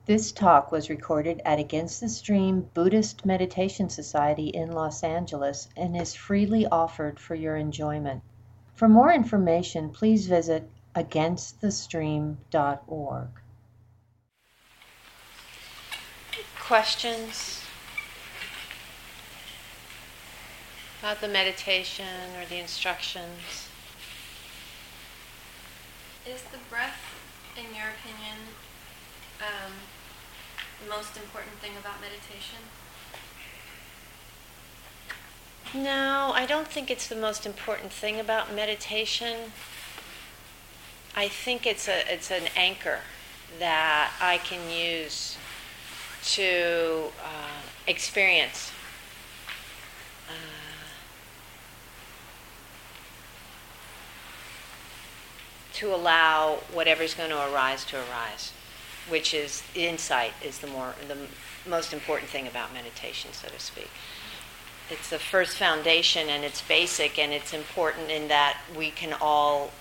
This talk was recorded at Against the Stream Buddhist Meditation Society in Los Angeles and is freely offered for your enjoyment. For more information, please visit againstthestream.org. Questions about the meditation or the instructions? Is the breath, in your opinion, the most important thing about meditation? No, I don't think it's the most important thing about meditation. I think it's an anchor that I can use to experience to allow whatever's going to arise, which is insight is the most important thing about meditation, so to speak. It's the first foundation, and it's basic, and it's important in that we can all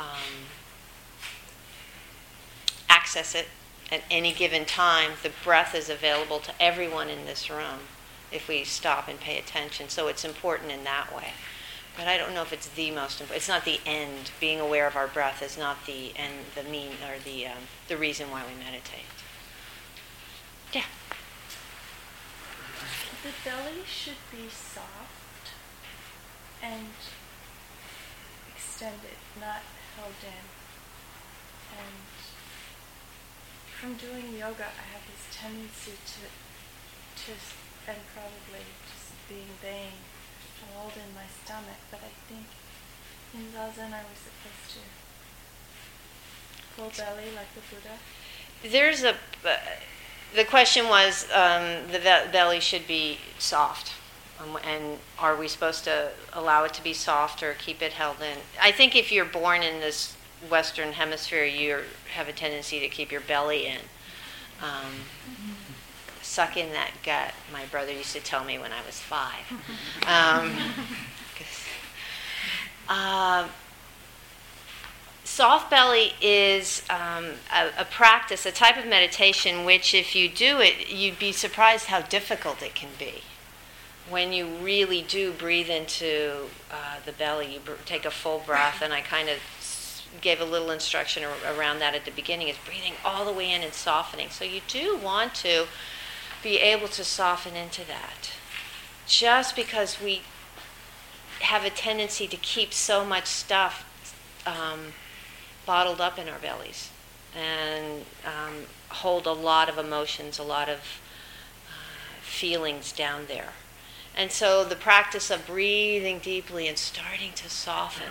access it at any given time. The breath is available to everyone in this room if we stop and pay attention. So it's important in that way. But I don't know if it's the most important. It's not the end. Being aware of our breath is not the end, the mean, or the reason why we meditate. Yeah. The belly should be soft and extended, not held in. And from doing yoga, I have this tendency to and probably just being vain, to hold in my stomach. But I think in Zazen I was supposed to full belly like the Buddha. The question was, the belly should be soft, and are we supposed to allow it to be soft or keep it held in? I think if you're born in this Western Hemisphere, you have a tendency to keep your belly in. Suck in that gut. My brother used to tell me when I was 5. Soft belly is a practice, a type of meditation, which if you do it, you'd be surprised how difficult it can be. When you really do breathe into the belly, you take a full breath, and I kind of gave a little instruction around that at the beginning, is breathing all the way in and softening. So you do want to be able to soften into that. Just because we have a tendency to keep so much stuff bottled up in our bellies and hold a lot of emotions, a lot of feelings down there. And so the practice of breathing deeply and starting to soften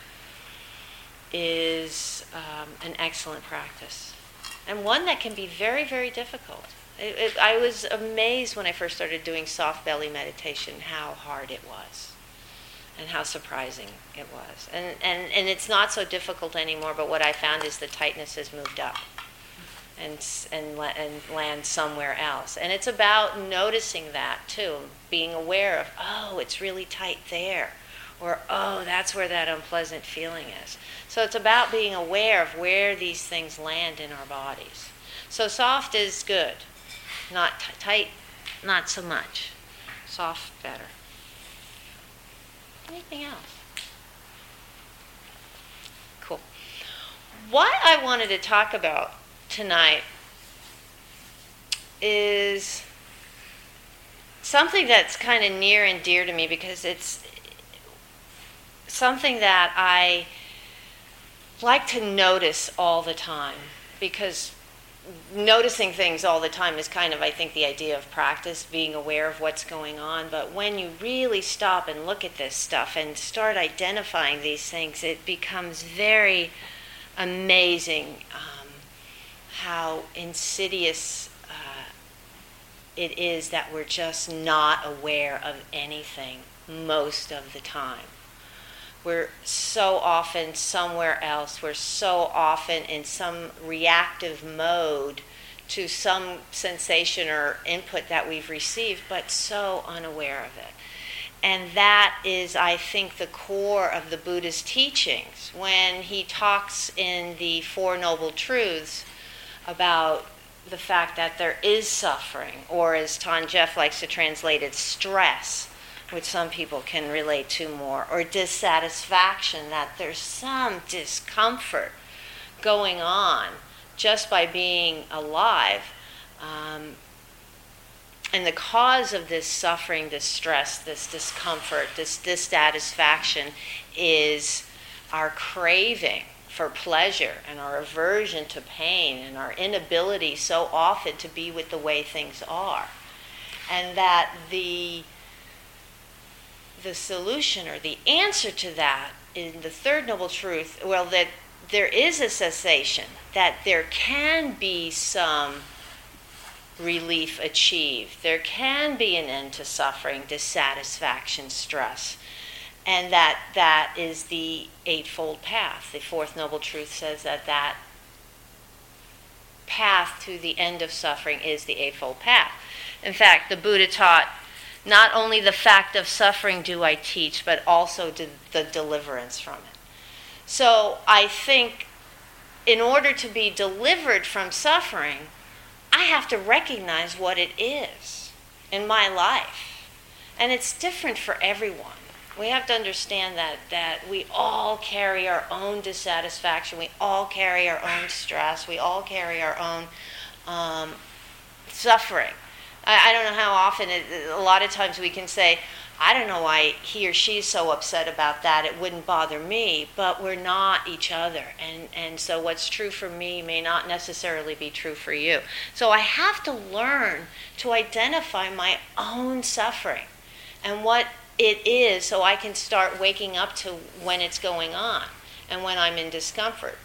is an excellent practice, and one that can be very, very difficult. I was amazed when I first started doing soft belly meditation how hard it was and how surprising it was. And it's not so difficult anymore, but what I found is the tightness has moved up and land somewhere else. And it's about noticing that too, being aware of, oh, it's really tight there, or oh, that's where that unpleasant feeling is. So it's about being aware of where these things land in our bodies. So soft is good. Not tight, not so much. Soft, better. Anything else? Cool. What I wanted to talk about tonight is something that's kind of near and dear to me, because it's something that I like to notice all the time, because noticing things all the time is kind of, I think, the idea of practice, being aware of what's going on. But when you really stop and look at this stuff and start identifying these things, it becomes very amazing how insidious it is that we're just not aware of anything most of the time. We're so often somewhere else. We're so often in some reactive mode to some sensation or input that we've received, but so unaware of it. And that is, I think, the core of the Buddha's teachings. When he talks in the Four Noble Truths about the fact that there is suffering, or as Ton Jeff likes to translate it, stress, which some people can relate to more, or dissatisfaction, that there's some discomfort going on just by being alive. And the cause of this suffering, this stress, this discomfort, this dissatisfaction is our craving for pleasure and our aversion to pain and our inability so often to be with the way things are. And that the solution or the answer to that in the third noble truth, well, that there is a cessation, that there can be some relief achieved. There can be an end to suffering, dissatisfaction, stress. And that is the Eightfold Path. The Fourth Noble Truth says that path to the end of suffering is the Eightfold Path. In fact, the Buddha taught, not only the fact of suffering do I teach, but also the deliverance from it. So I think in order to be delivered from suffering, I have to recognize what it is in my life. And it's different for everyone. We have to understand that we all carry our own dissatisfaction. We all carry our own stress. We all carry our own suffering. I don't know how often, a lot of times we can say, I don't know why he or she is so upset about that. It wouldn't bother me. But we're not each other. And so what's true for me may not necessarily be true for you. So I have to learn to identify my own suffering and what it is, so I can start waking up to when it's going on and when I'm in discomfort.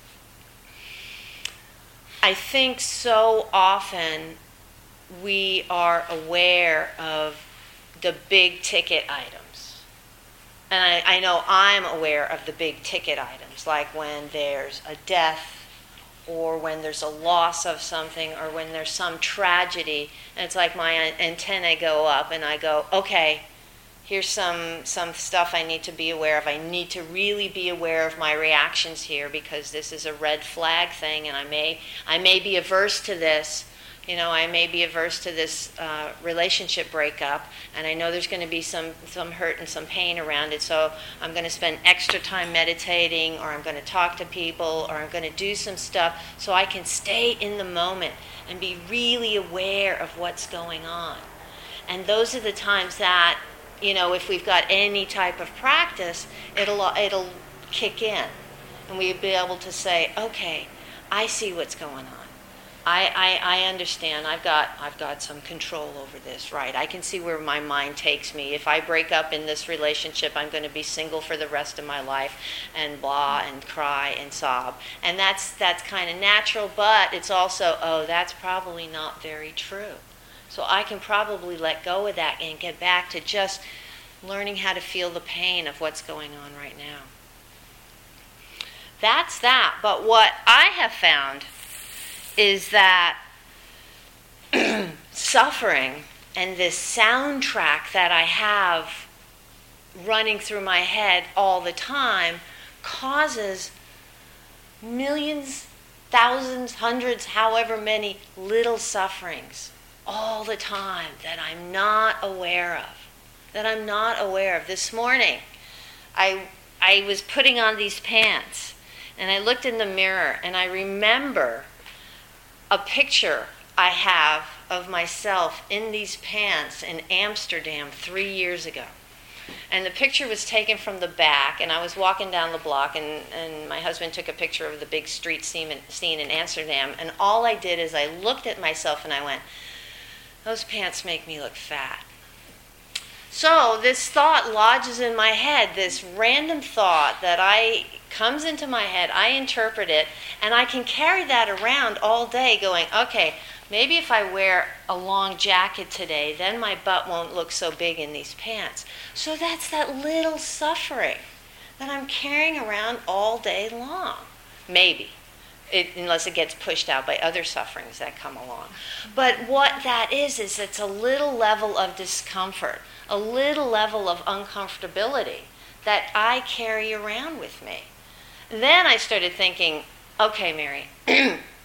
I think so often we are aware of the big ticket items. And I know I'm aware of the big ticket items, like when there's a death or when there's a loss of something or when there's some tragedy. And it's like my antennae go up and I go, okay, here's some stuff I need to be aware of. I need to really be aware of my reactions here because this is a red flag thing, and I may be averse to this. You know, I may be averse to this relationship breakup, and I know there's going to be some hurt and some pain around it, so I'm going to spend extra time meditating, or I'm going to talk to people, or I'm going to do some stuff so I can stay in the moment and be really aware of what's going on. And those are the times that, you know, if we've got any type of practice, it'll kick in. And we'll be able to say, okay, I see what's going on. I understand. I've got some control over this, right? I can see where my mind takes me. If I break up in this relationship, I'm going to be single for the rest of my life, and blah, and cry and sob. And that's kind of natural, but it's also, that's probably not very true. So I can probably let go of that and get back to just learning how to feel the pain of what's going on right now. That's that. But what I have found is that suffering and this soundtrack that I have running through my head all the time causes millions, thousands, hundreds, however many little sufferings all the time that I'm not aware of. This morning, I was putting on these pants, and I looked in the mirror, and I remember a picture I have of myself in these pants in Amsterdam 3 years ago. And the picture was taken from the back, and I was walking down the block, and my husband took a picture of the big street scene in Amsterdam, and all I did is I looked at myself and I went, those pants make me look fat. So this thought lodges in my head, this random thought that comes into my head, I interpret it, and I can carry that around all day going, okay, maybe if I wear a long jacket today, then my butt won't look so big in these pants. So that's that little suffering that I'm carrying around all day long. Maybe. Unless it gets pushed out by other sufferings that come along. But what that is it's a little level of discomfort, a little level of uncomfortability that I carry around with me. Then I started thinking, okay, Mary,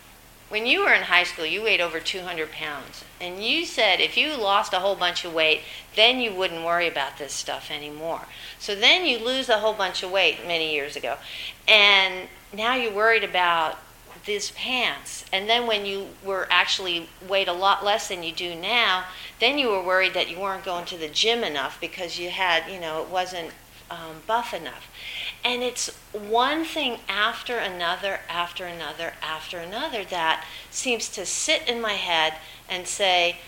when you were in high school, you weighed over 200 pounds. And you said if you lost a whole bunch of weight, then you wouldn't worry about this stuff anymore. So then you lose a whole bunch of weight many years ago. And now you're worried about these pants. And then when you were actually weighed a lot less than you do now, then you were worried that you weren't going to the gym enough because you had, it wasn't buff enough. And it's one thing after another, after another, after another that seems to sit in my head and say,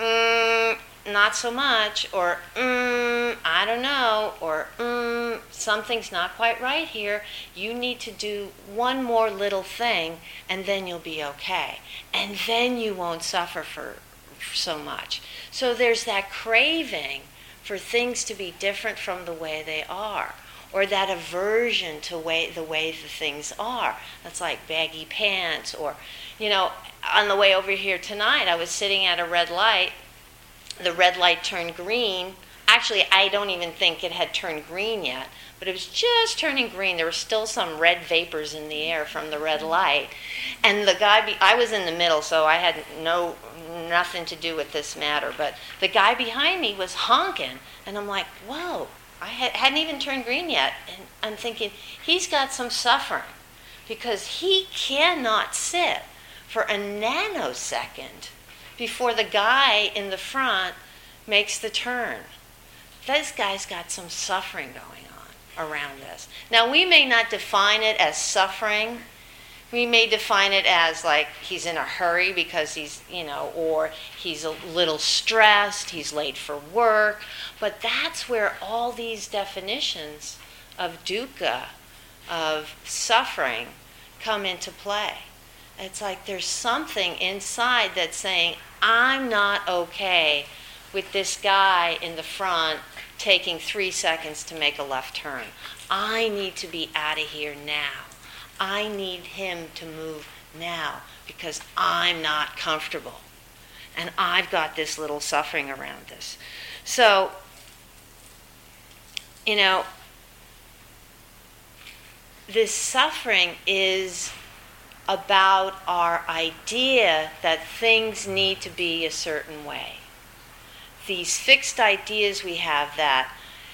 not so much, or I don't know, or something's not quite right here. You need to do one more little thing, and then you'll be okay. And then you won't suffer for so much. So there's that craving for things to be different from the way they are, or that aversion to the way the things are. That's like baggy pants, or, on the way over here tonight, I was sitting at a red light. The red light turned green. Actually, I don't even think it had turned green yet, but it was just turning green. There were still some red vapors in the air from the red light. And the guy, I was in the middle, so I had nothing to do with this matter, but the guy behind me was honking, and I'm like, whoa, I hadn't even turned green yet. And I'm thinking, he's got some suffering, because he cannot sit for a nanosecond before the guy in the front makes the turn. This guy's got some suffering going on around this. Now, we may not define it as suffering. We may define it as like he's in a hurry because he's, or he's a little stressed, he's late for work. But that's where all these definitions of dukkha, of suffering, come into play. It's like there's something inside that's saying, I'm not okay with this guy in the front taking 3 seconds to make a left turn. I need to be out of here now. I need him to move now because I'm not comfortable. And I've got this little suffering around this. So, this suffering is about our idea that things need to be a certain way. These fixed ideas we have that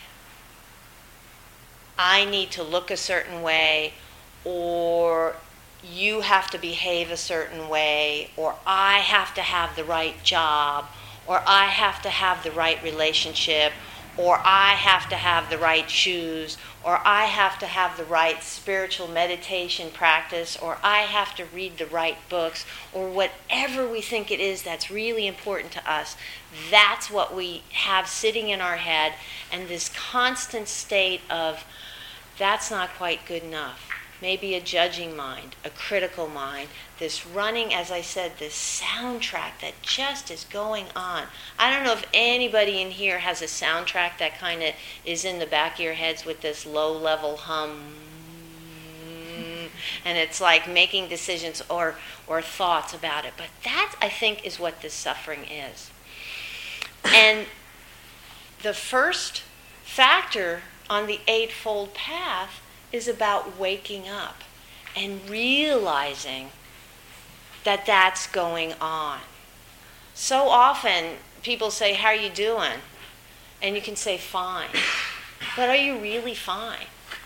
I need to look a certain way, or you have to behave a certain way, or I have to have the right job, or I have to have the right relationship, or I have to have the right shoes, or I have to have the right spiritual meditation practice, or I have to read the right books, or whatever we think it is that's really important to us. That's what we have sitting in our head, and this constant state of, that's not quite good enough. Maybe a judging mind, a critical mind, this running, as I said, this soundtrack that just is going on. I don't know if anybody in here has a soundtrack that kind of is in the back of your heads with this low-level hum, and it's like making decisions or thoughts about it. But that, I think, is what this suffering is. And the first factor on the Eightfold Path is about waking up and realizing that that's going on. So often people say, how are you doing? And you can say, fine. But are you really fine?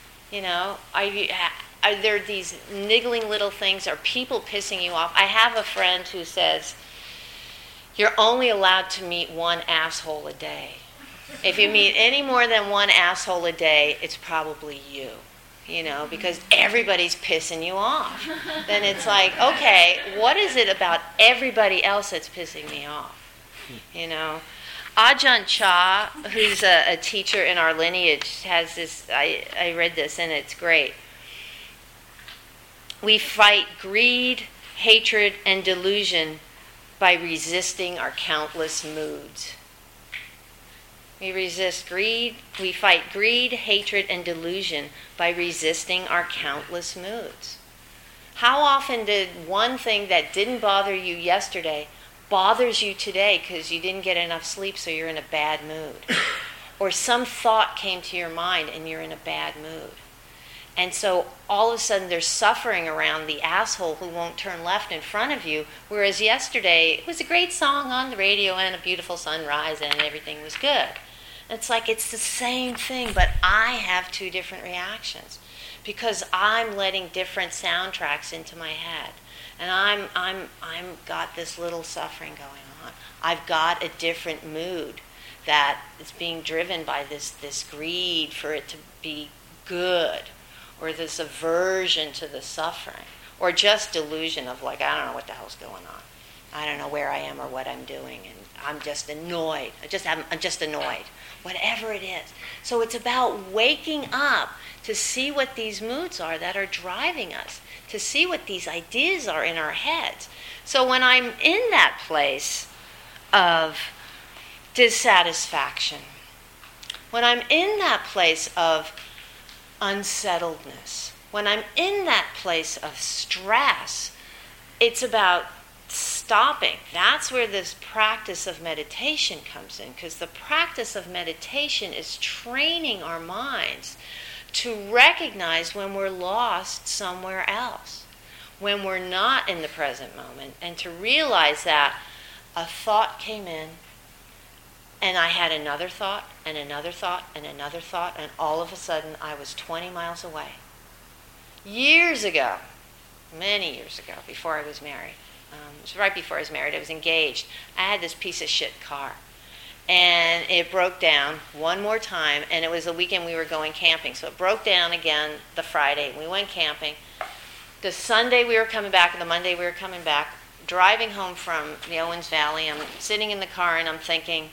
Are there these niggling little things? Are people pissing you off? I have a friend who says, you're only allowed to meet one asshole a day. If you meet any more than one asshole a day, it's probably you. Because everybody's pissing you off. Then it's like, okay, what is it about everybody else that's pissing me off? Ajahn Chah, who's a teacher in our lineage, has this, I read this and it's great. We fight greed, hatred, and delusion by resisting our countless moods. We resist greed. We fight greed, hatred, and delusion by resisting our countless moods. How often did one thing that didn't bother you yesterday bothers you today because you didn't get enough sleep, so you're in a bad mood? Or some thought came to your mind and you're in a bad mood. And so all of a sudden there's suffering around the asshole who won't turn left in front of you, whereas yesterday it was a great song on the radio and a beautiful sunrise and everything was good. It's like it's the same thing, but I have two different reactions because I'm letting different soundtracks into my head. And I'm got this little suffering going on. I've got a different mood that is being driven by this greed for it to be good, or this aversion to the suffering, or just delusion of like, I don't know what the hell's going on. I don't know where I am or what I'm doing, and I'm just annoyed. I'm just annoyed. Whatever it is. So it's about waking up to see what these moods are that are driving us, to see what these ideas are in our heads. So when I'm in that place of dissatisfaction, when I'm in that place of unsettledness, when I'm in that place of stress, it's about stopping. That's where this practice of meditation comes in, because the practice of meditation is training our minds to recognize when we're lost somewhere else, when we're not in the present moment, and to realize that a thought came in, and I had another thought, and another thought, and another thought, and all of a sudden I was 20 miles away. Years ago, many years ago, before I was married, it was right before I was married, I was engaged, I had this piece of shit car. And it broke down one more time, and it was the weekend we were going camping. So it broke down again the Friday. We went camping. The Sunday we were coming back, and the Monday we were coming back, driving home from the Owens Valley. I'm sitting in the car, and I'm thinking,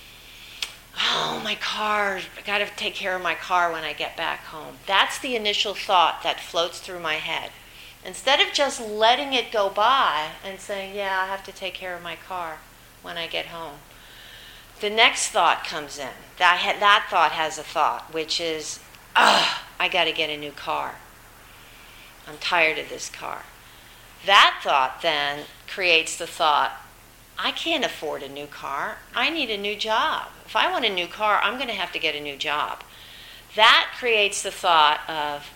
oh, my car, I got to take care of my car when I get back home. That's the initial thought that floats through my head. Instead of just letting it go by and saying, yeah, I have to take care of my car when I get home, the next thought comes in. That thought has a thought, which is, I got to get a new car. I'm tired of this car. That thought then creates the thought, I can't afford a new car. I need a new job. If I want a new car, I'm going to have to get a new job. That creates the thought of,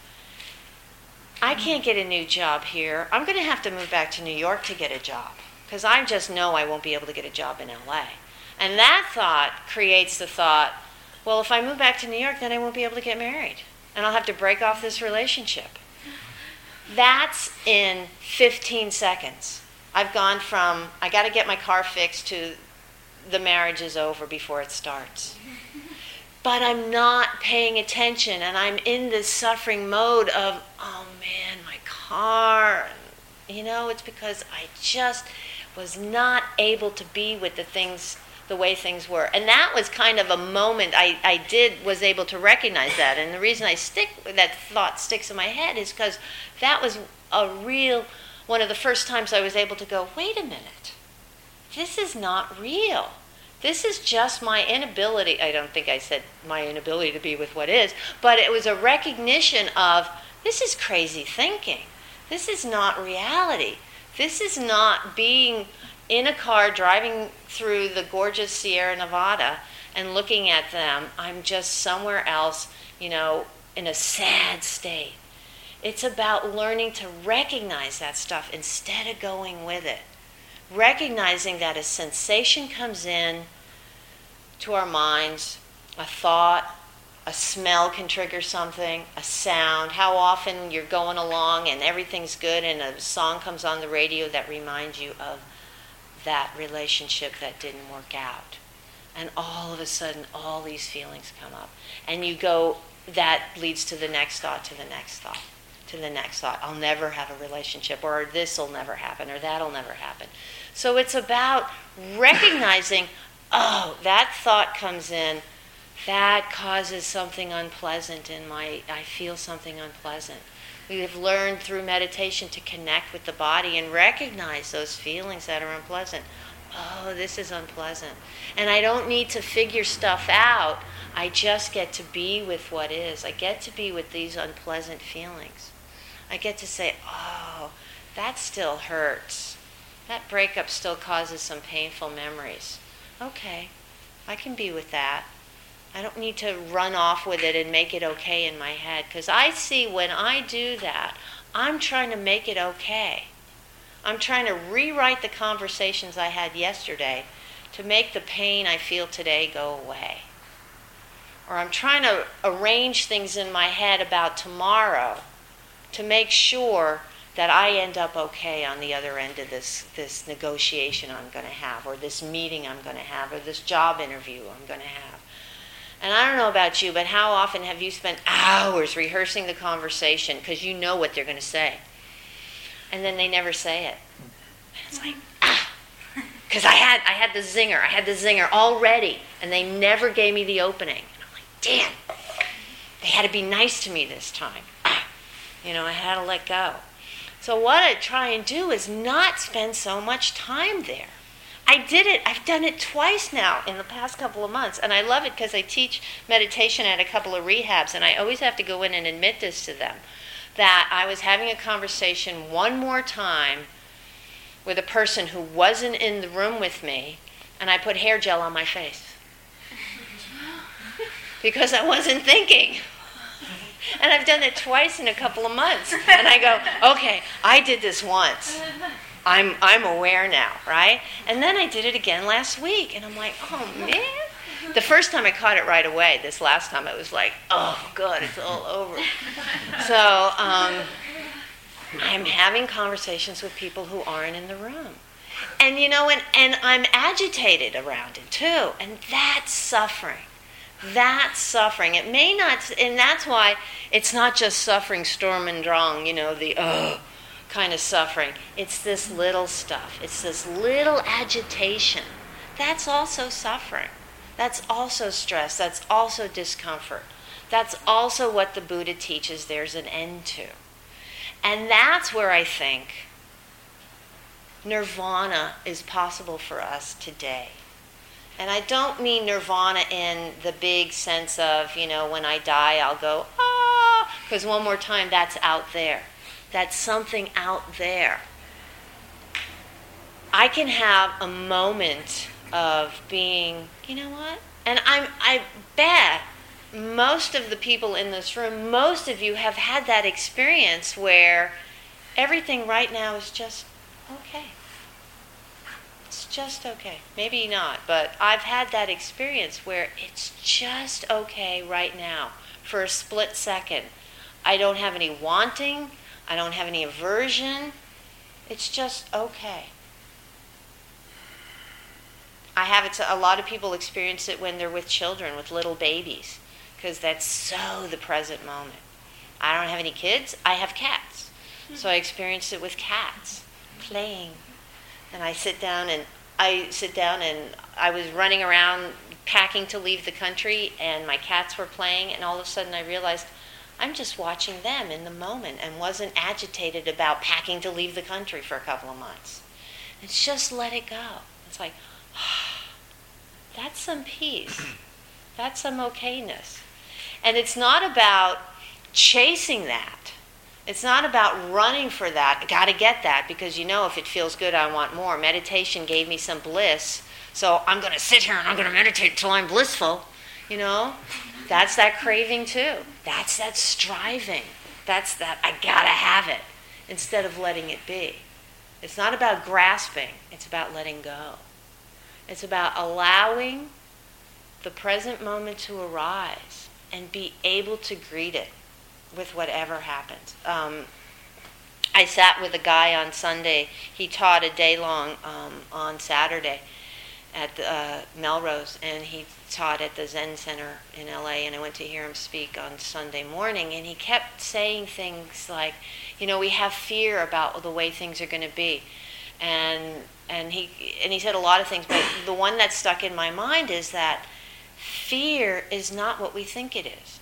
I can't get a new job here. I'm going to have to move back to New York to get a job, because I just know I won't be able to get a job in LA. And that thought creates the thought, well, if I move back to New York, then I won't be able to get married. And I'll have to break off this relationship. That's in 15 seconds. I've gone from, I got to get my car fixed, to the marriage is over before it starts. But I'm not paying attention, and I'm in this suffering mode of, oh man, my car. It's because I just was not able to be with the way things were. And that was kind of a moment was able to recognize that. And the reason that thought sticks in my head is because that was one of the first times I was able to go, wait a minute, this is not real. This is just my inability. I don't think I said my inability to be with what is, but it was a recognition of, this is crazy thinking. This is not reality. This is not being in a car driving through the gorgeous Sierra Nevada and looking at them. I'm just somewhere else, in a sad state. It's about learning to recognize that stuff instead of going with it. Recognizing that a sensation comes in to our minds, a thought, a smell can trigger something, a sound. How often you're going along and everything's good and a song comes on the radio that reminds you of that relationship that didn't work out. And all of a sudden, all these feelings come up. And you go, that leads to the next thought, to the next thought, to the next thought. I'll never have a relationship, or this will never happen, or that'll never happen. So it's about recognizing, oh, that thought comes in, that causes something unpleasant I feel something unpleasant. We have learned through meditation to connect with the body and recognize those feelings that are unpleasant. Oh, this is unpleasant. And I don't need to figure stuff out. I just get to be with what is. I get to be with these unpleasant feelings. I get to say, oh, that still hurts. That breakup still causes some painful memories. Okay, I can be with that. I don't need to run off with it and make it okay in my head. Because I see when I do that, I'm trying to make it okay. I'm trying to rewrite the conversations I had yesterday to make the pain I feel today go away. Or I'm trying to arrange things in my head about tomorrow to make sure that I end up okay on the other end of this negotiation I'm going to have, or this meeting I'm going to have, or this job interview I'm going to have. And I don't know about you, but how often have you spent hours rehearsing the conversation because you know what they're going to say, and then they never say it? And it's like, because I had the zinger already, and they never gave me the opening. And I'm like, damn, they had to be nice to me this time. I had to let go. So what I try and do is not spend so much time there. I did it. I've done it twice now in the past couple of months. And I love it because I teach meditation at a couple of rehabs. And I always have to go in and admit this to them, that I was having a conversation one more time with a person who wasn't in the room with me. And I put hair gel on my face. Because I wasn't thinking. And I've done it twice in a couple of months. And I go, okay, I did this once. I'm aware now, right? And then I did it again last week, and I'm like, oh man. The first time I caught it right away. This last time it was like, oh God, it's all over. So I'm having conversations with people who aren't in the room. And and I'm agitated around it too. And that's suffering. That's suffering. It may not, and that's why it's not just suffering, Sturm und Drang, the kind of suffering. It's this little stuff. It's this little agitation. That's also suffering. That's also stress. That's also discomfort. That's also what the Buddha teaches there's an end to. And that's where I think nirvana is possible for us today. And I don't mean nirvana in the big sense of, when I die I'll go, because one more time, that's out there. That's something out there. I can have a moment of being, you know what? And I bet most of the people in this room, most of you have had that experience where everything right now is just okay. It's just okay. Maybe not, but I've had that experience where it's just okay right now for a split second. I don't have any wanting. I don't have any aversion. It's just okay. I have it. A lot of people experience it when they're with children, with little babies, because that's so the present moment. I don't have any kids. I have cats. So I experienced it with cats, playing. And I sit down and I was running around packing to leave the country, and my cats were playing, and all of a sudden I realized I'm just watching them in the moment and wasn't agitated about packing to leave the country for a couple of months. It's just let it go. It's like, that's some peace. That's some okayness. And it's not about chasing that. It's not about running for that. I got to get that because, if it feels good, I want more. Meditation gave me some bliss, so I'm going to sit here and I'm going to meditate until I'm blissful. That's that craving too. That's that striving. That's that I got to have it instead of letting it be. It's not about grasping. It's about letting go. It's about allowing the present moment to arise and be able to greet it with whatever happens. I sat with a guy on Sunday. He taught a day long on Saturday at Melrose, and he taught at the Zen Center in LA, and I went to hear him speak on Sunday morning, and he kept saying things like, we have fear about the way things are going to be. And he said a lot of things, but the one that stuck in my mind is that fear is not what we think it is.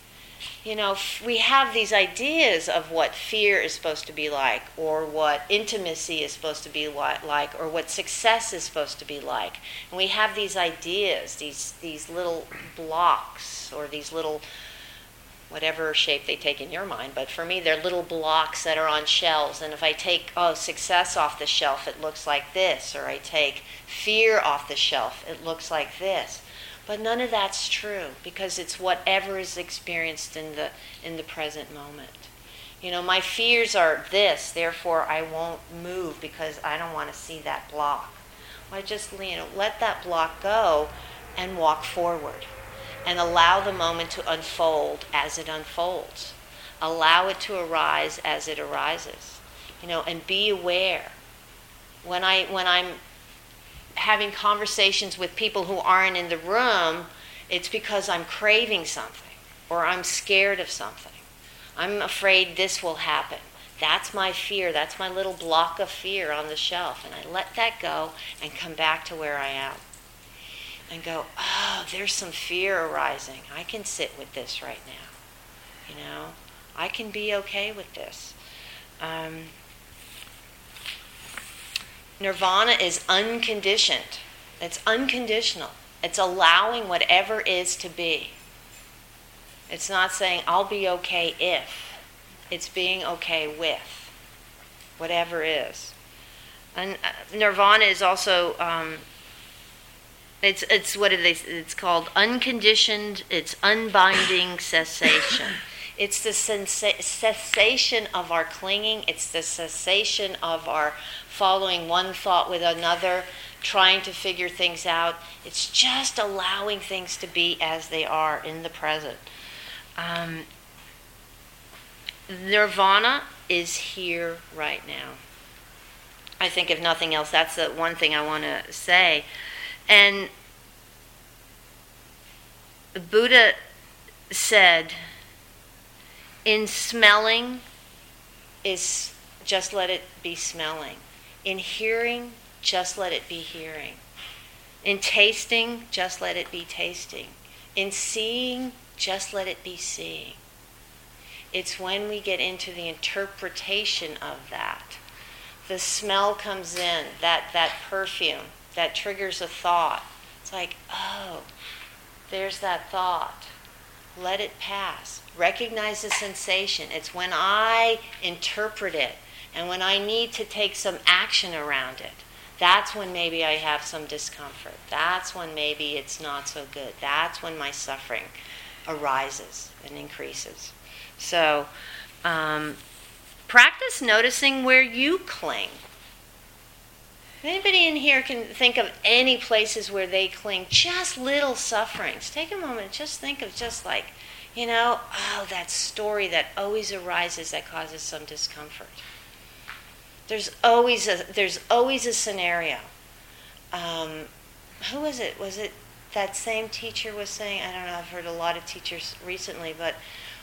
We have these ideas of what fear is supposed to be like, or what intimacy is supposed to be like, or what success is supposed to be like. And we have these ideas, these little blocks, or these little, whatever shape they take in your mind. But for me, they're little blocks that are on shelves. And if I take, success off the shelf, it looks like this. Or I take fear off the shelf, it looks like this. But none of that's true, because it's whatever is experienced in the present moment. My fears are this, therefore I won't move because I don't want to see that block. Well, I just let that block go and walk forward and allow the moment to unfold as it unfolds. Allow it to arise as it arises. And be aware. When I'm having conversations with people who aren't in the room, it's because I'm craving something or I'm scared of something. I'm afraid this will happen. That's my fear. That's my little block of fear on the shelf. And I let that go and come back to where I am. And go, oh, there's some fear arising. I can sit with this right now. I can be okay with this. Nirvana is unconditioned. It's unconditional. It's allowing whatever is to be. It's not saying, I'll be okay if. It's being okay with whatever is. And nirvana is also, it's what it's called, unconditioned, it's unbinding cessation. It's the cessation of our clinging. It's the cessation of our following one thought with another, trying to figure things out. It's just allowing things to be as they are in the present. Nirvana is here right now. I think if nothing else, that's the one thing I want to say. And Buddha said, in smelling is just let it be smelling. In hearing, just let it be hearing. In tasting, just let it be tasting. In seeing, just let it be seeing. It's when we get into the interpretation of that. The smell comes in, that perfume, that triggers a thought. It's like, oh, there's that thought. Let it pass. Recognize the sensation. It's when I interpret it and when I need to take some action around it. That's when maybe I have some discomfort. That's when maybe it's not so good. That's when my suffering arises and increases. So, practice noticing where you cling. Anybody in here can think of any places where they cling, just little sufferings. Take a moment, just think of just like, that story that always arises that causes some discomfort. There's always a scenario. Who was it? Was it that same teacher was saying, I don't know, I've heard a lot of teachers recently, but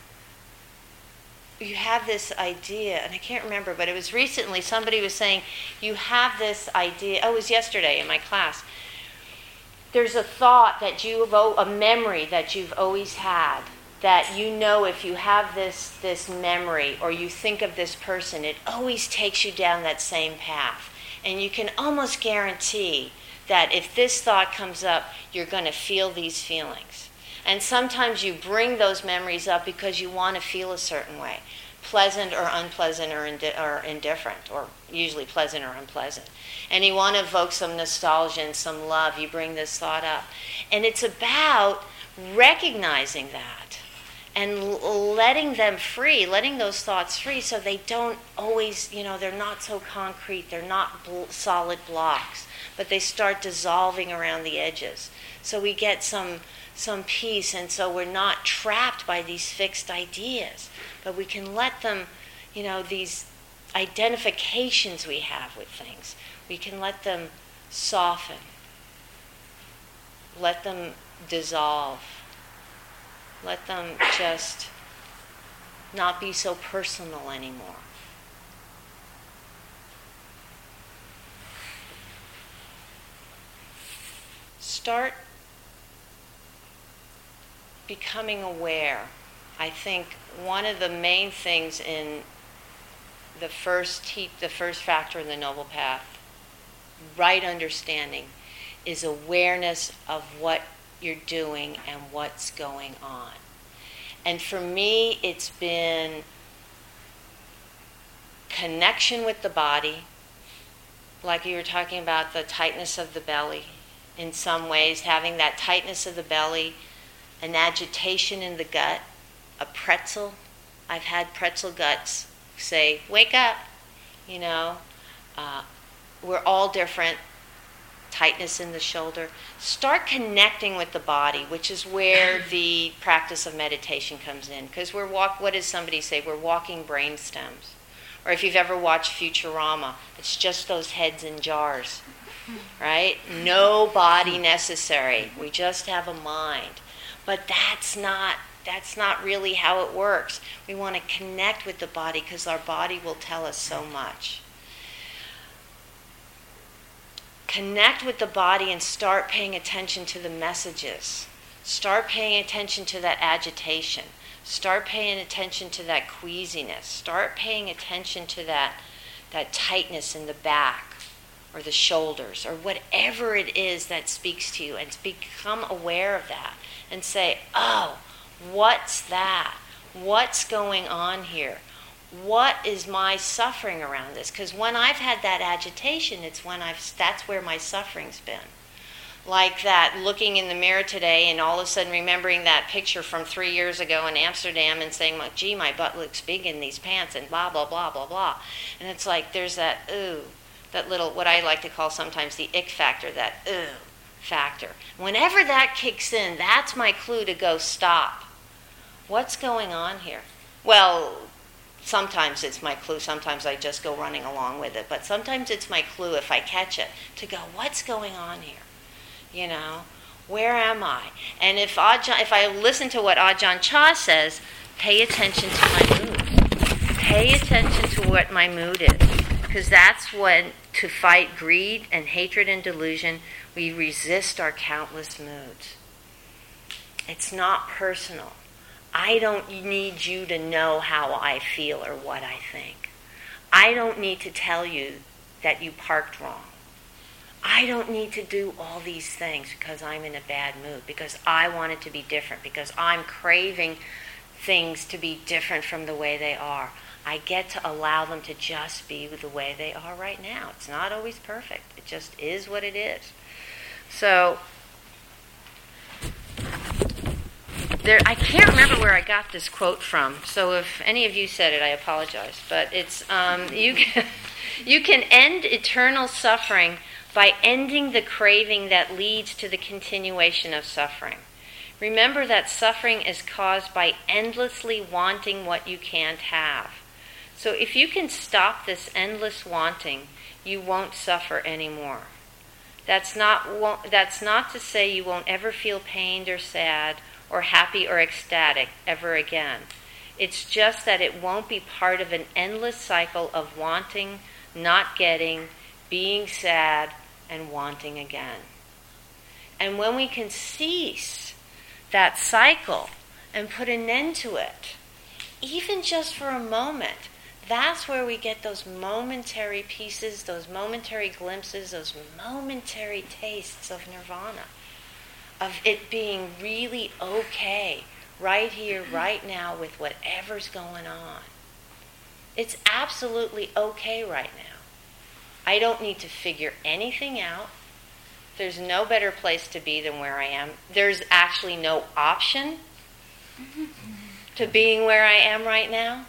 you have this idea, and I can't remember, but it was recently, somebody was saying, you have this idea, it was yesterday in my class, there's a thought that a memory that you've always had, that if you have this memory, or you think of this person, it always takes you down that same path. And you can almost guarantee that if this thought comes up, you're going to feel these feelings. And sometimes you bring those memories up because you want to feel a certain way, pleasant or unpleasant or indifferent, or usually pleasant or unpleasant. And you want to evoke some nostalgia and some love. You bring this thought up. And it's about recognizing that and letting them free, letting those thoughts free so they don't always, they're not so concrete, they're not solid blocks, but they start dissolving around the edges. So we get some peace, and so we're not trapped by these fixed ideas, but we can let them, these identifications we have with things, we can let them soften, let them dissolve, let them just not be so personal anymore. Start becoming aware. I think one of the main things in the first factor in the Noble Path, right understanding, is awareness of what you're doing and what's going on. And for me, it's been connection with the body, like you were talking about the tightness of the belly, in some ways, having that tightness of the belly, an agitation in the gut, a pretzel. I've had pretzel guts say, wake up, you know. We're all different. Tightness in the shoulder. Start connecting with the body, which is where the practice of meditation comes in. Because what does somebody say? We're walking brain stems. Or if you've ever watched Futurama, it's just those heads in jars, right? No body necessary. We just have a mind. But that's not really how it works. We want to connect with the body because our body will tell us so much. Connect with the body and start paying attention to the messages. Start paying attention to that agitation. Start paying attention to that queasiness. Start paying attention to that tightness in the back or the shoulders or whatever it is that speaks to you, and become aware of that and say, oh, what's that? What's going on here? What is my suffering around this? Because when I've had that agitation, that's where my suffering's been. Like that, looking in the mirror today and all of a sudden remembering that picture from 3 years ago in Amsterdam and saying, like, gee, my butt looks big in these pants and blah, blah, blah, blah, blah. And it's like there's that that little, what I like to call sometimes the ick factor, that factor. Whenever that kicks in, that's my clue to go stop. What's going on here? Well, sometimes it's my clue. Sometimes I just go running along with it. But sometimes it's my clue, if I catch it, to go, what's going on here? You know, where am I? And if I listen to what Ajahn Chah says, pay attention to my mood. Pay attention to what my mood is. Because that's when, to fight greed and hatred and delusion, we resist our countless moods. It's not personal. I don't need you to know how I feel or what I think. I don't need to tell you that you parked wrong. I don't need to do all these things because I'm in a bad mood, because I want it to be different, because I'm craving things to be different from the way they are. I get to allow them to just be the way they are right now. It's not always perfect. It just is what it is. So, I can't remember where I got this quote from, so if any of you said it, I apologize. But it's, you can end eternal suffering by ending the craving that leads to the continuation of suffering. Remember that suffering is caused by endlessly wanting what you can't have. So if you can stop this endless wanting, you won't suffer anymore. That's not to say you won't ever feel pained or sad or happy or ecstatic ever again. It's just that it won't be part of an endless cycle of wanting, not getting, being sad, and wanting again. And when we can cease that cycle and put an end to it, even just for a moment, that's where we get those momentary pieces, those momentary glimpses, those momentary tastes of nirvana, of it being really okay right here, right now, with whatever's going on. It's absolutely okay right now. I don't need to figure anything out. There's no better place to be than where I am. There's actually no option to being where I am right now.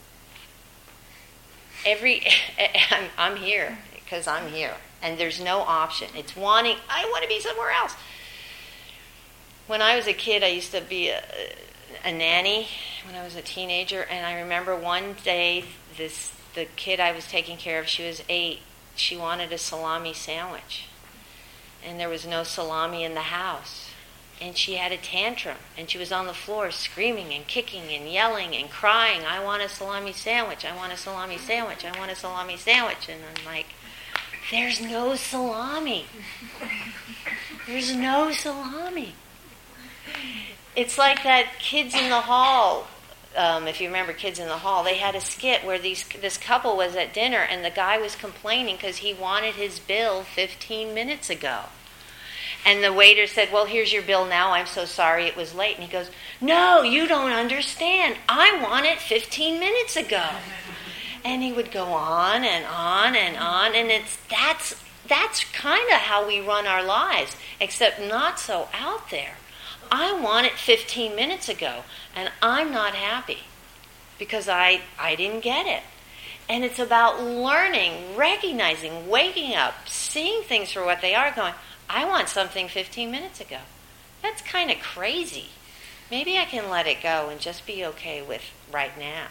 I'm here because I'm here. And there's no option. It's wanting, I want to be somewhere else. When I was a kid, I used to be a nanny when I was a teenager. And I remember one day, the kid I was taking care of, she was 8. She wanted a salami sandwich. And there was no salami in the house. And she had a tantrum. And she was on the floor screaming and kicking and yelling and crying, I want a salami sandwich, I want a salami sandwich, I want a salami sandwich. And I'm like, there's no salami. There's no salami. It's like that Kids in the Hall. If you remember Kids in the Hall, they had a skit where this couple was at dinner and the guy was complaining because he wanted his bill 15 minutes ago. And the waiter said, well, here's your bill now. I'm so sorry it was late. And he goes, no, you don't understand. I want it 15 minutes ago. And he would go on and on and on. And that's That's kind of how we run our lives, except not so out there. I want it 15 minutes ago, and I'm not happy because I didn't get it. And it's about learning, recognizing, waking up, seeing things for what they are, going, I want something 15 minutes ago. That's kind of crazy. Maybe I can let it go and just be okay with right now.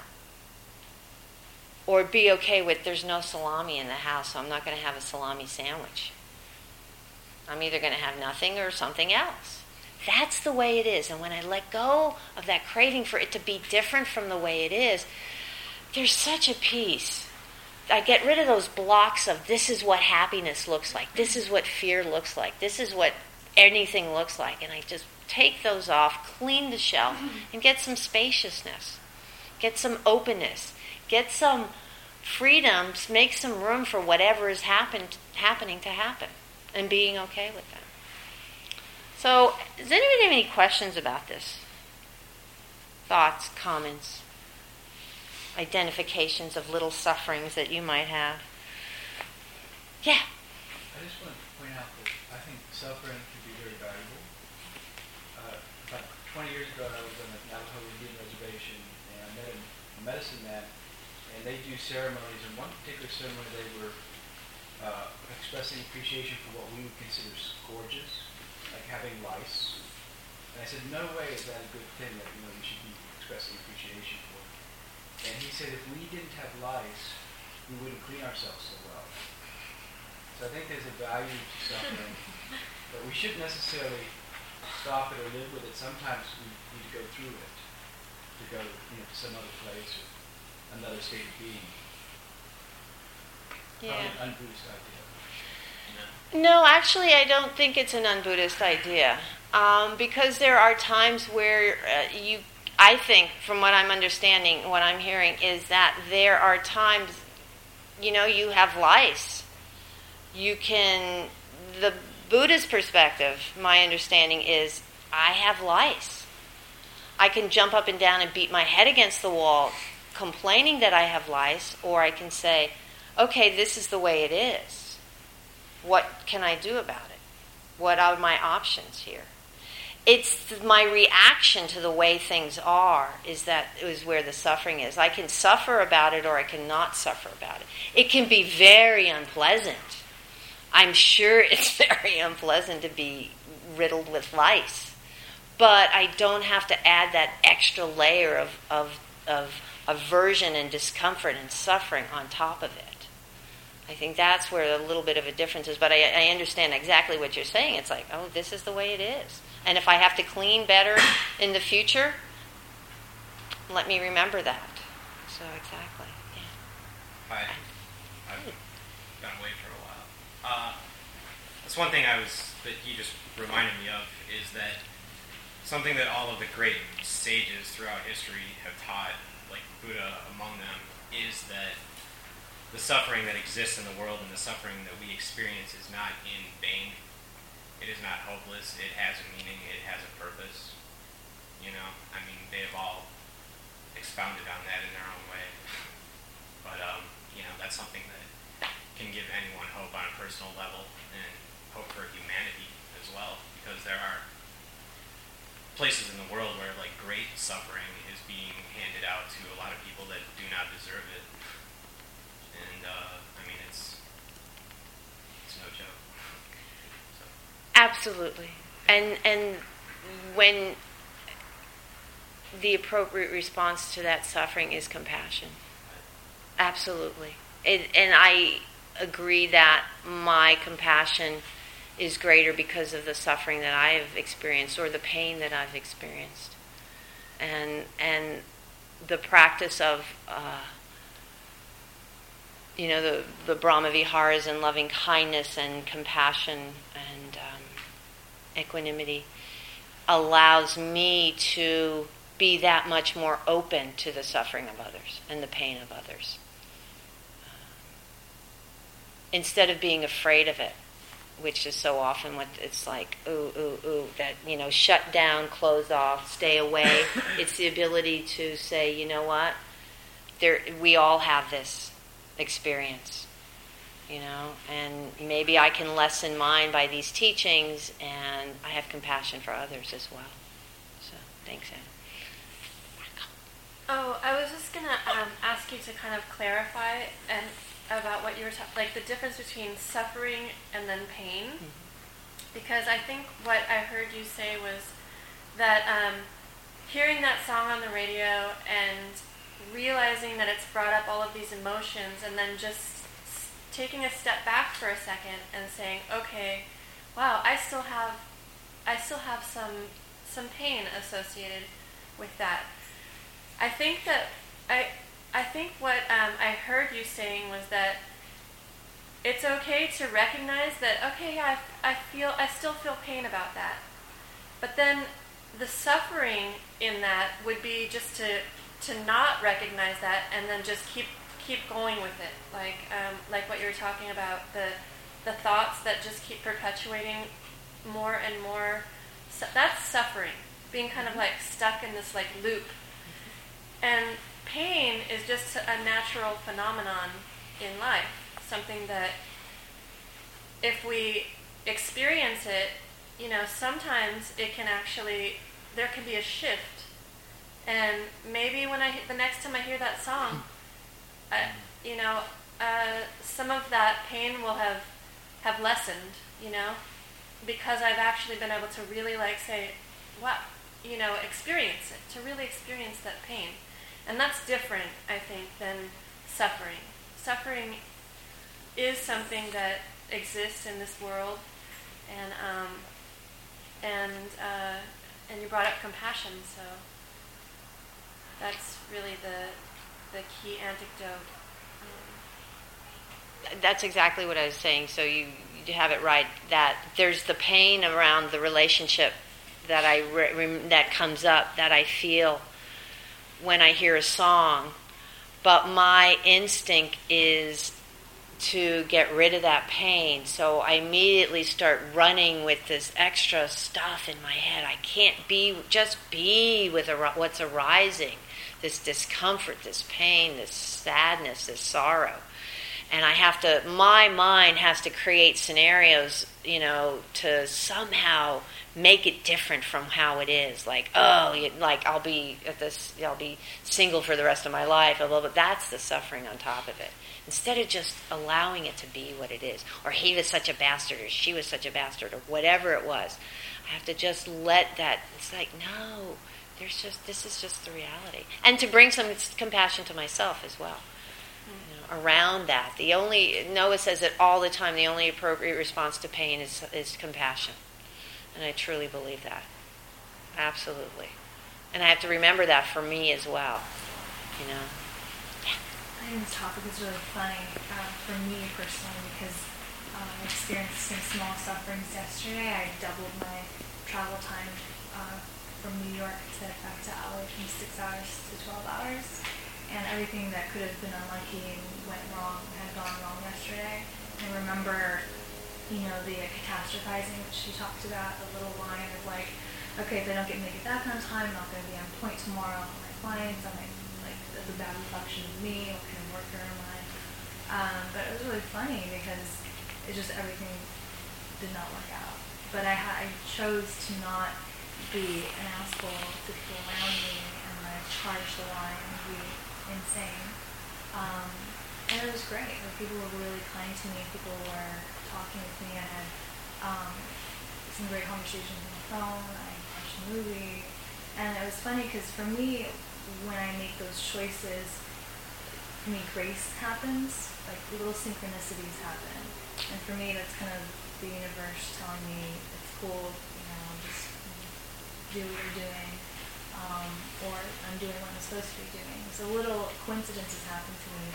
Or be okay with there's no salami in the house, so I'm not going to have a salami sandwich. I'm either going to have nothing or something else. That's the way it is. And when I let go of that craving for it to be different from the way it is, there's such a peace. I get rid of those blocks of this is what happiness looks like. This is what fear looks like. This is what anything looks like. And I just take those off, clean the shelf, and get some spaciousness. Get some openness. Get some freedom. Make some room for whatever is happening to happen. And being okay with that. So, does anybody have any questions about this? Thoughts, comments, identifications of little sufferings that you might have? Yeah. I just want to point out that I think suffering can be very valuable. About 20 years ago, I was on the Navajo Indian reservation, and I met a medicine man, and they do ceremonies. In one particular ceremony, they were expressing appreciation for what we would consider gorgeous, like having lice. And I said, no way is that a good thing that you should be expressing appreciation for. And he said, if we didn't have lice, we wouldn't clean ourselves so well. So I think there's a value to suffering, but we shouldn't necessarily stop it or live with it. Sometimes we need to go through it, to go to some other place or another state of being. Yeah. Probably an un-Buddhist idea. No, actually, I don't think it's an un-Buddhist idea. Because there are times where I think, from what I'm understanding, what I'm hearing, is that there are times, you have lice. The Buddhist perspective, my understanding is, I have lice. I can jump up and down and beat my head against the wall complaining that I have lice, or I can say, okay, this is the way it is. What can I do about it? What are my options here? It's my reaction to the way things are is where the suffering is. I can suffer about it or I can not suffer about it. It can be very unpleasant. I'm sure it's very unpleasant to be riddled with lice. But I don't have to add that extra layer of aversion and discomfort and suffering on top of it. I think that's where a little bit of a difference is. But I understand exactly what you're saying. It's like, oh, this is the way it is. And if I have to clean better in the future, let me remember that. So exactly, yeah. I've gone away for a while. That's one thing that he just reminded me of is that something that all of the great sages throughout history have taught, like Buddha among them, is that the suffering that exists in the world and the suffering that we experience is not in vain. It is not hopeless. It has a meaning. It has a purpose. They have all expounded on that in their own way. But, that's something that can give anyone hope on a personal level and hope for humanity as well. Because there are places in the world where, great suffering is being handed out to a lot of people that do not deserve it. And, it's no joke. So. Absolutely. And when the appropriate response to that suffering is compassion. Absolutely. And I agree that my compassion is greater because of the suffering that I have experienced or the pain that I've experienced. And the practice of the Brahma Viharas and loving kindness and compassion and equanimity allows me to be that much more open to the suffering of others and the pain of others. Instead of being afraid of it, which is so often what it's like, that, shut down, close off, stay away. It's the ability to say, you know what, we all have this experience. and maybe I can lessen mine by these teachings, and I have compassion for others as well. So, thanks, Anne. Oh, I was just going to ask you to kind of clarify and about what you were talking, like the difference between suffering and then pain. Mm-hmm. Because I think what I heard you say was that hearing that song on the radio and realizing that it's brought up all of these emotions, and then just taking a step back for a second and saying, okay, wow, I still have some pain associated with that. I think what I heard you saying was that it's okay to recognize that, okay, I still feel pain about that. But then the suffering in that would be just to not recognize that and then just keep going with it, like what you were talking about, the thoughts that just keep perpetuating more and more. So that's suffering, being kind of like stuck in this like loop. And pain is just a natural phenomenon in life, something that if we experience it, sometimes it can actually, there can be a shift. And maybe the next time I hear that song, some of that pain will have lessened, because I've actually been able to really say, wow, experience it, to really experience that pain. And that's different, I think, than suffering. Suffering is something that exists in this world, and you brought up compassion, so that's really the key antidote. That's exactly what I was saying. So you have it right, that there's the pain around the relationship that that comes up, that I feel when I hear a song, but my instinct is to get rid of that pain. So I immediately start running with this extra stuff in my head. I can't just be with what's arising, this discomfort, this pain, this sadness, this sorrow. And my mind has to create scenarios, to somehow make it different from how it is. I'll be single for the rest of my life, but that's the suffering on top of it. Instead of just allowing it to be what it is, or he was such a bastard, or she was such a bastard, or whatever it was, I have to just let that. It's like, no, this is just the reality, and to bring some compassion to myself as well. Around that, Noah says it all the time. The only appropriate response to pain is compassion, and I truly believe that, absolutely. And I have to remember that for me as well. Yeah. I think this topic is really funny for me personally, because I experienced some small sufferings yesterday. I doubled my travel time from New York back to LA from 6 hours to 12 hours. And everything that could have been unlucky and went wrong had gone wrong yesterday. I remember, the catastrophizing, which she talked about, a little line of okay, if they don't make it that kind of time, I'm not going to be on point tomorrow for my clients. I might, that's a bad reflection of me. What kind of worker am I? But it was really funny because it just, everything did not work out. But I chose to not be an asshole to people around me, and I charged the line and be insane. And it was great. People were really kind to me. People were talking with me. I had some great conversations on the phone. I watched a movie. And it was funny because for me, when I make those choices, for me, grace happens. Little synchronicities happen. And for me, that's kind of the universe telling me it's cool, just do what you're doing. Or I'm doing what I'm supposed to be doing. So little coincidences happen to me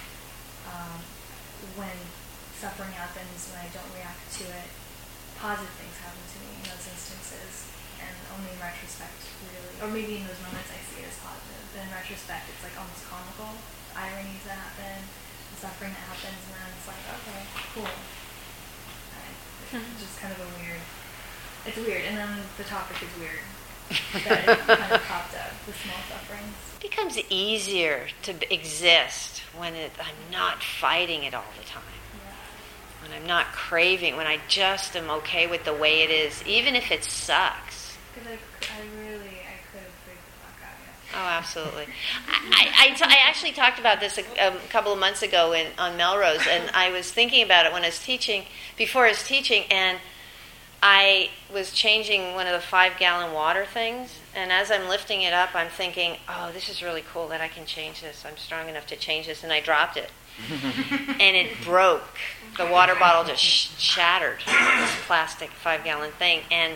when suffering happens, when I don't react to it. Positive things happen to me in those instances, and only in retrospect, really, or maybe in those moments I see it as positive, but in retrospect it's almost comical, ironies that happen, the suffering that happens, and then it's okay, cool. It's just kind of it's weird, and then the topic is weird. That it kind of popped up, the small sufferings. It becomes easier to exist when I'm not fighting it all the time. when I'm not craving, when I just am okay with the way it is, even if it sucks. Because I could have freaked the fuck out yesterday. Oh, absolutely. I actually talked about this a couple of months ago on Melrose, and I was thinking about it when I was teaching, before I was teaching, and I was changing one of the 5-gallon water things, and as I'm lifting it up, I'm thinking, oh, this is really cool that I can change this. I'm strong enough to change this, and I dropped it. And it broke. The water bottle just shattered, this plastic 5-gallon thing, and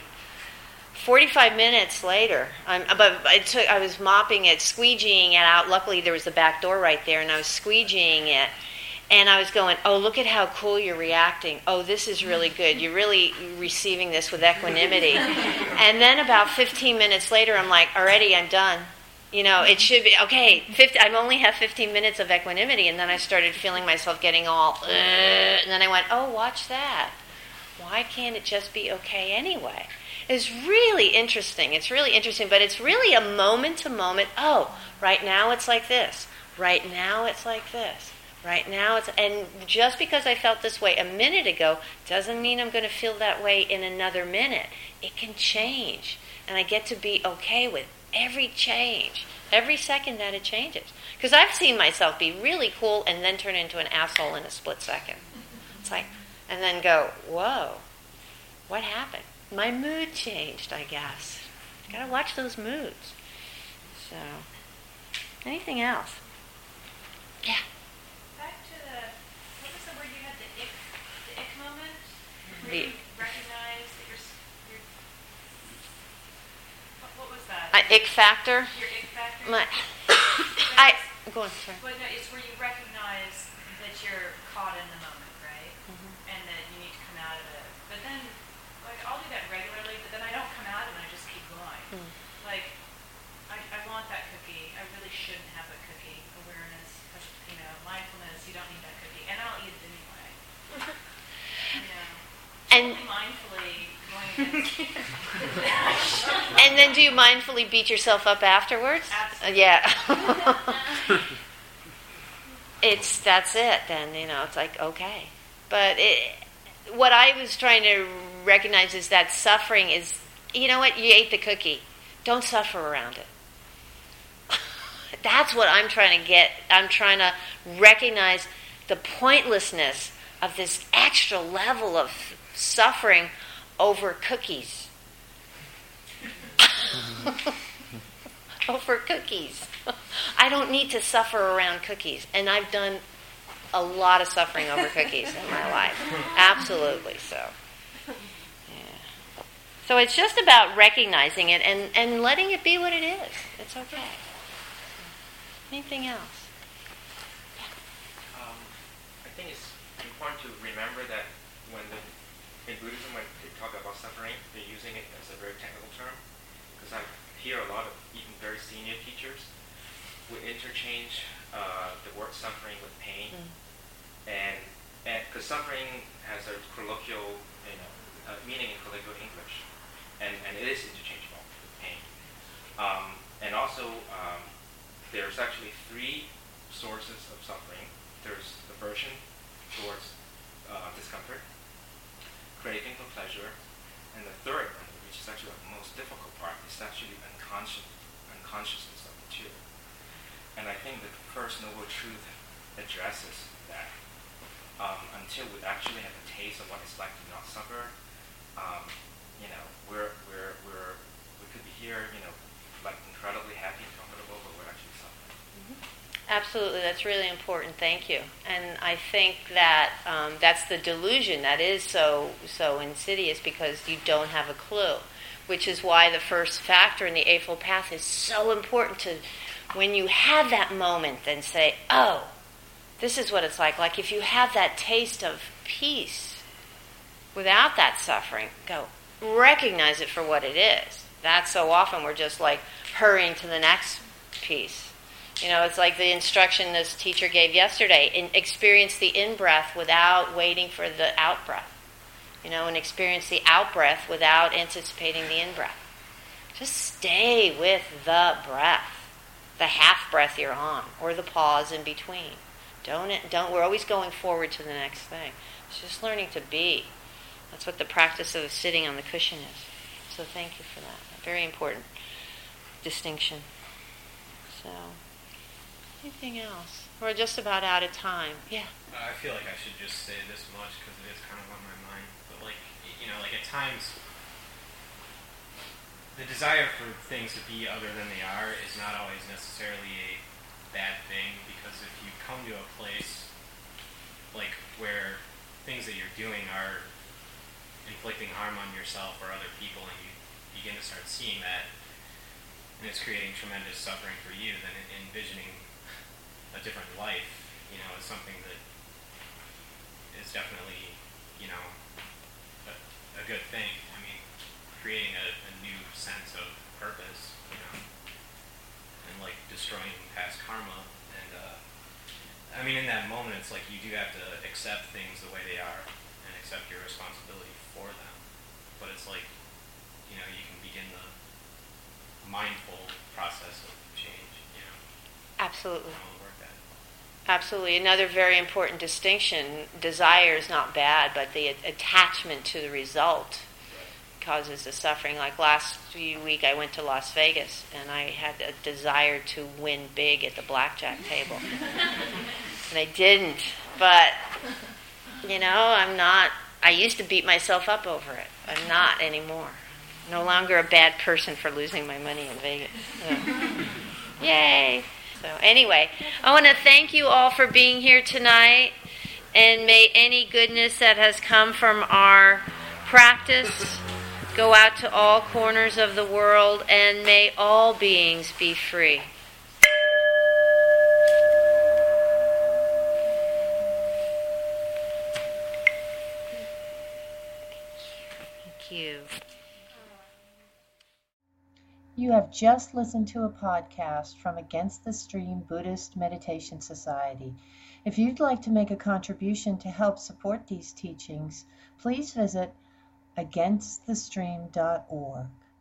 45 minutes later, I was mopping it, squeegeeing it out. Luckily, there was the back door right there, and I was squeegeeing it. And I was going, oh, look at how cool you're reacting. Oh, this is really good. You're really receiving this with equanimity. And then about 15 minutes later, I'm like, already, I'm done. It should be, okay, I only have 15 minutes of equanimity. And then I started feeling myself getting all, and then I went, oh, watch that. Why can't it just be okay anyway? It's really interesting. It's really interesting, but it's really a moment-to-moment, oh, right now it's like this. Right now it's like this. Right now, and just because I felt this way a minute ago doesn't mean I'm going to feel that way in another minute. It can change, and I get to be okay with every change, every second that it changes. Because I've seen myself be really cool and then turn into an asshole in a split second. It's like, and then go, whoa, what happened? My mood changed, I guess. Got to watch those moods. So, anything else? Yeah. Where you recognize that you're what was that? Ick factor? Your ick factor? Go on, sorry. Well, no, it's where you recognize that you're caught in the moment, right? Mm-hmm. And that you need to come out of it. But then, I'll do that regularly, but then I don't come out of it, I just keep going. Mm. I want that cookie. I really shouldn't have a cookie. Awareness, mindfulness, you don't need that cookie. And I'll eat it anyway. And mindfully going against and then do you mindfully beat yourself up afterwards? Absolutely. Yeah. That's it then, it's like, okay. But what I was trying to recognize is that suffering is, you know what, you ate the cookie. Don't suffer around it. That's what I'm trying to get. I'm trying to recognize the pointlessness of this extra level of suffering over cookies. Over cookies. I don't need to suffer around cookies. And I've done a lot of suffering over cookies in my life. Absolutely so. Yeah. So it's just about recognizing it and letting it be what it is. It's okay. Anything else? I think it's important to remember that in Buddhism, when they talk about suffering, they're using it as a very technical term. Because I hear a lot of even very senior teachers would interchange the word suffering with pain, and because suffering has a colloquial, meaning in colloquial English, and it is interchangeable with pain. And also, there's actually 3 sources of suffering. There's aversion towards discomfort, craving for pleasure, and the third one, which is actually the most difficult part, is actually unconsciousness of the 2. And I think the First Noble Truth addresses that. Until we actually have a taste of what it's like to not suffer, we could be here, incredibly happy and comfortable, but we're actually suffering. Absolutely, that's really important. Thank you. And I think that that's the delusion that is so insidious, because you don't have a clue, which is why the first factor in the Eightfold Path is so important to, when you have that moment, then say, oh, this is what it's like. Like if you have that taste of peace without that suffering, go recognize it for what it is. That's so often we're just like hurrying to the next piece. It's like the instruction this teacher gave yesterday, experience the in-breath without waiting for the out-breath. And experience the out-breath without anticipating the in-breath. Just stay with the breath, the half-breath you're on, or the pause in between. Don't. We're always going forward to the next thing. It's just learning to be. That's what the practice of sitting on the cushion is. So thank you for that. A very important distinction. So, anything else? We're just about out of time. Yeah. I feel like I should just say this much because it is kind of on my mind. But like at times, the desire for things to be other than they are is not always necessarily a bad thing, because if you come to a place like where things that you're doing are inflicting harm on yourself or other people, and you begin to start seeing that, and it's creating tremendous suffering for you, then envisioning a different life, is something that is definitely, a good thing. I mean, creating a new sense of purpose, and like destroying past karma. And in that moment, it's like you do have to accept things the way they are and accept your responsibility for them. But it's like, you can begin the mindful process of change, Absolutely. Work that. Absolutely. Another very important distinction, desire is not bad, but the attachment to the result causes the suffering. Like last week I went to Las Vegas and I had a desire to win big at the blackjack table. And I didn't. But, I used to beat myself up over it. I'm not anymore. No longer a bad person for losing my money in Vegas. So. Yay! So anyway, I want to thank you all for being here tonight, and may any goodness that has come from our practice go out to all corners of the world, and may all beings be free. Thank you. You have just listened to a podcast from Against the Stream Buddhist Meditation Society. If you'd like to make a contribution to help support these teachings, please visit againstthestream.org.